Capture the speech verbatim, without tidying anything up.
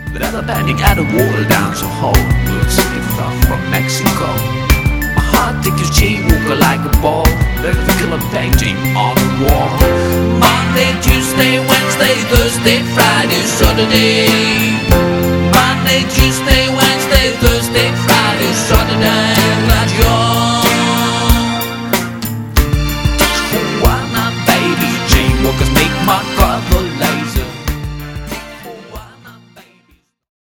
Without panic at the water down so home. We'll safe from Mexico. My heart take a jaywalker like a ball. There's a killer painting on the wall. Monday, Tuesday, Wednesday, Thursday, Friday, Saturday.